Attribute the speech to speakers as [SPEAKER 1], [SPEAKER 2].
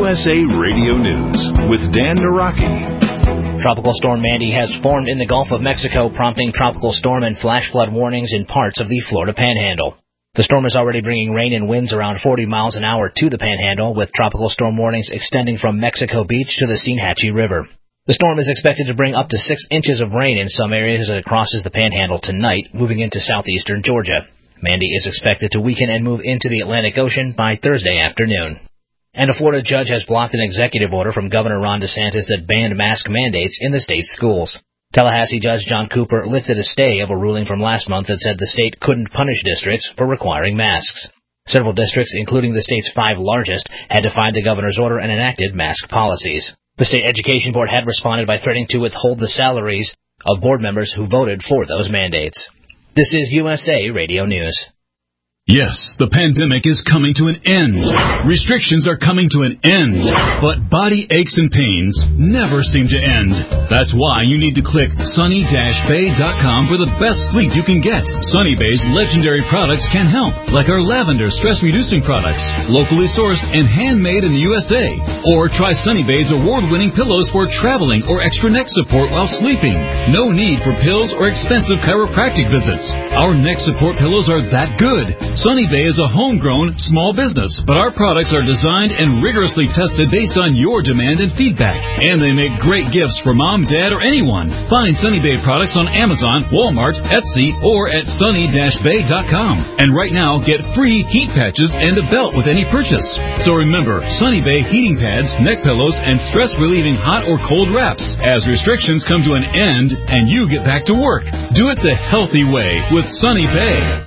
[SPEAKER 1] USA Radio News with Dan Naraki.
[SPEAKER 2] Tropical Storm Mandy has formed in the Gulf of Mexico, prompting tropical storm and flash flood warnings in parts of the Florida Panhandle. The storm is already bringing rain and winds around 40 miles an hour to the Panhandle, with tropical storm warnings extending from Mexico Beach to the Steinhatchee River. The storm is expected to bring up to 6 inches of rain in some areas as it crosses the Panhandle tonight, moving into southeastern Georgia. Mandy is expected to weaken and move into the Atlantic Ocean by Thursday afternoon. And a Florida judge has blocked an executive order from Governor Ron DeSantis that banned mask mandates in the state's schools. Tallahassee Judge John Cooper lifted a stay of a ruling from last month that said the state couldn't punish districts for requiring masks. Several districts, including the state's 5 largest, had defied the governor's order and enacted mask policies. The State Education Board had responded by threatening to withhold the salaries of board members who voted for those mandates. This is USA Radio News.
[SPEAKER 3] Yes, the pandemic is coming to an end. Restrictions are coming to an end. But body aches and pains never seem to end. That's why you need to click sunny-bay.com for the best sleep you can get. Sunny Bay's legendary products can help, like our lavender stress-reducing products, locally sourced and handmade in the USA. Or try Sunny Bay's award-winning pillows for traveling or extra neck support while sleeping. No need for pills or expensive chiropractic visits. Our neck support pillows are that good. Sunny Bay is a homegrown, small business, but our products are designed and rigorously tested based on your demand and feedback. And they make great gifts for mom, dad, or anyone. Find Sunny Bay products on Amazon, Walmart, Etsy, or at sunny-bay.com. And right now, get free heat patches and a belt with any purchase. So remember, Sunny Bay heating pads, neck pillows, and stress-relieving hot or cold wraps. As restrictions come to an end and you get back to work, do it the healthy way with Sunny Bay.